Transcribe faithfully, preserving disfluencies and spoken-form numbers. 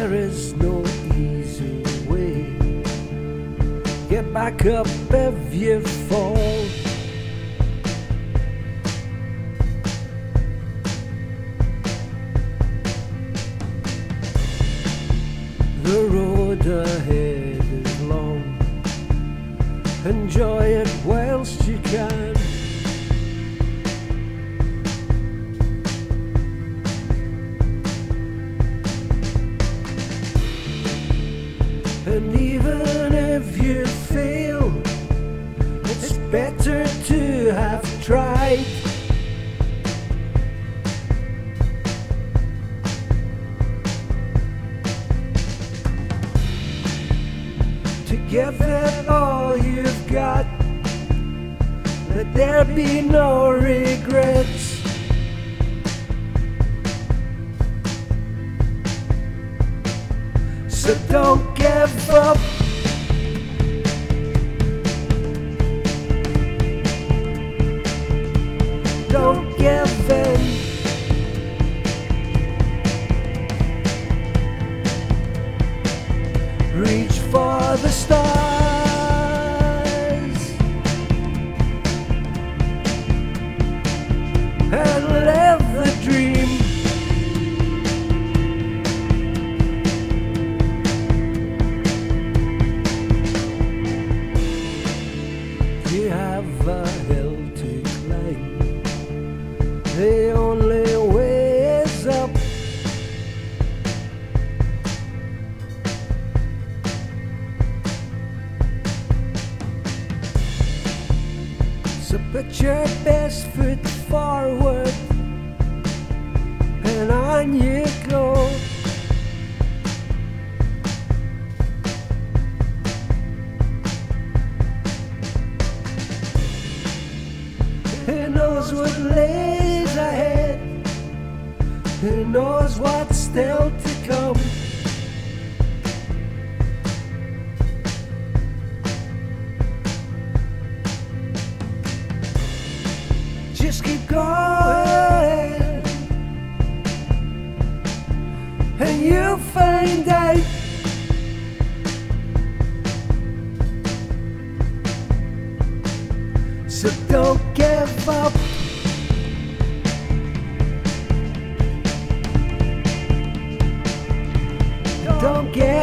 There is no easy way. Get back up if you fall. The road ahead is long. Enjoy it whilst you can. And even if you fail, it's better to have tried. To give it all you've got, let there be no regrets. So don't give up. Don't give in. Reach for the stars and live the dream. You have a hill to climb. The only way is up. So put your best foot forward and on you go. Who knows what lays ahead? Who knows what's still to come? Just keep going and you'll find out. So don't give up. Don't give